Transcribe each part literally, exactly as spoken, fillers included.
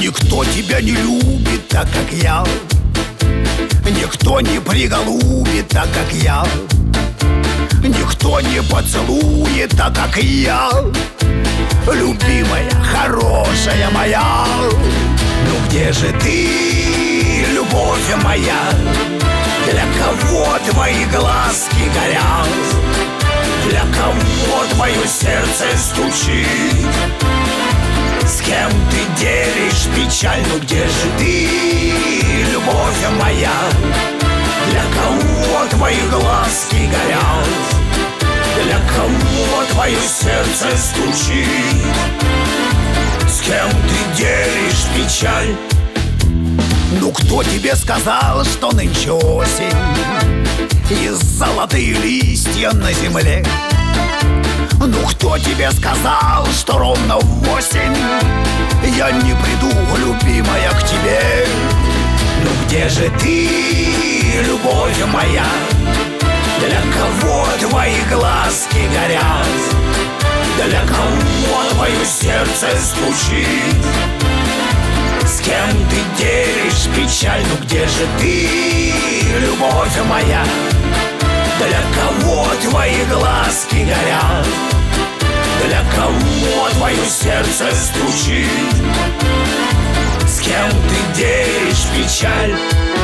Никто тебя не любит так, как я. Никто не приголубит так, как я. Никто не поцелует так, как я. Любимая, хорошая моя, ну где же ты, любовь моя? Для кого твои глазки горят? Для кого твое сердце стучит? С кем ты делишь печаль? Ну где же ты, любовь моя? Для кого твои глазки горят? Для кого твое сердце стучит? С кем ты делишь печаль? Ну кто тебе сказал, что нынче осень и золотые листья на земле? Ну кто тебе сказал, что ровно в восемь я не приду, любимая, к тебе? Ну где же ты, любовь моя? Для кого твои глазки горят? Для кого твое сердце стучит? С кем ты делишь печаль? Ну где же ты, любовь моя? Для кого твои глазки горят? Для кого твое сердце стучит? С кем ты делишь печаль?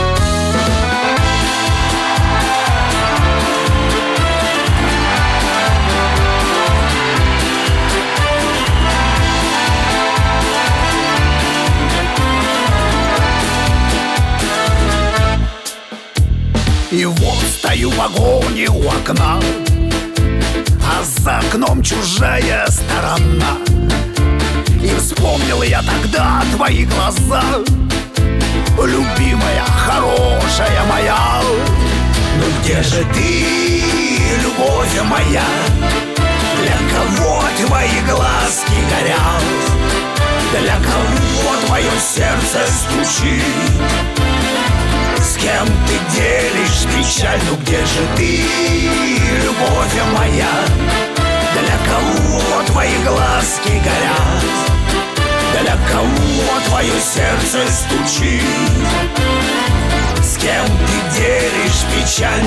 И вот стою в вагоне у окна, а за окном чужая сторона. И вспомнил я тогда твои глаза, любимая, хорошая моя. Ну где же ты, любовь моя? Для кого твои глазки горят? Для кого твое сердце стучит? С кем ты делишь печаль? Ну где же ты, любовь моя? Для кого твои глазки горят? Для кого твое сердце стучит? С кем ты делишь печаль?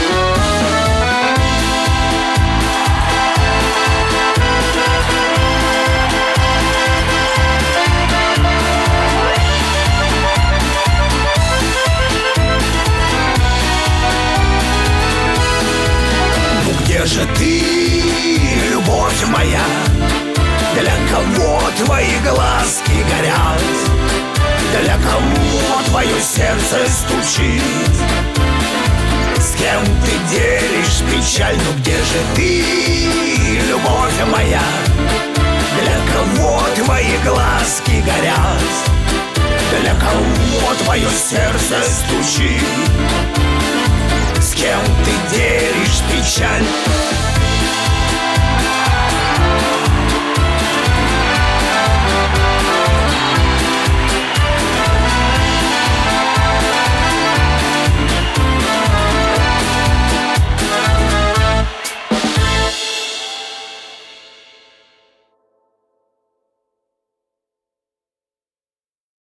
Где же ты, любовь моя? Для кого твои глазки горят? Для кого твое сердце стучит? С кем ты делишь печаль? Ну где же ты, любовь моя? Для кого твои глазки горят? Для кого твое сердце стучит? С кем ты делишь печаль?